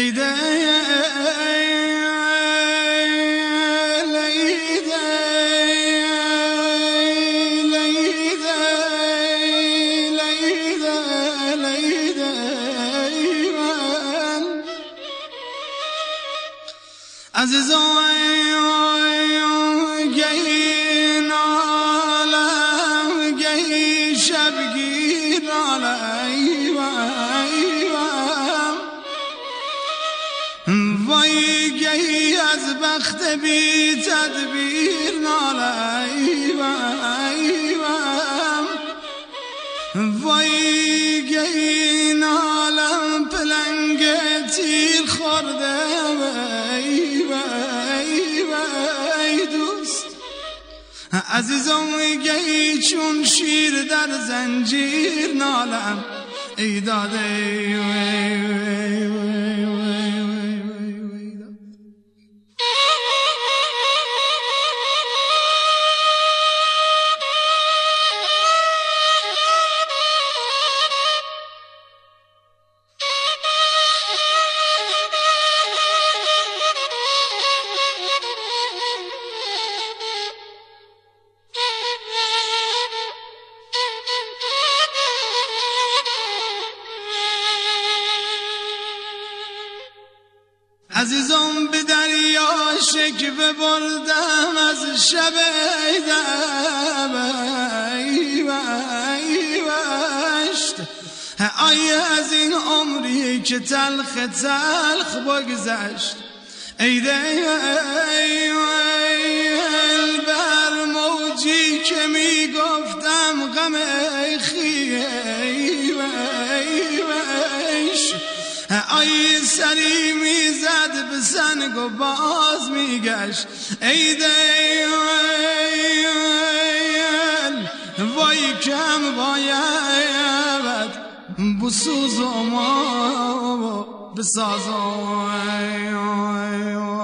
ایده عزیزان گهی نالم گهی شبگیر وای گهی از بخت بی تدبیر وای گهی نالم پلنگ تیر خورده عزیزم گهی چون شیر در زنجیر نالم ای داده عزیزم به دریا شکوه بردم از شب ایوشت ای از این عمری که تلخ بگذشت ایده بر موجی که می گفتم غم خیش ای سری میزد به سنگ و باز میگشت ایده وای کم باید بسوزم و بسازم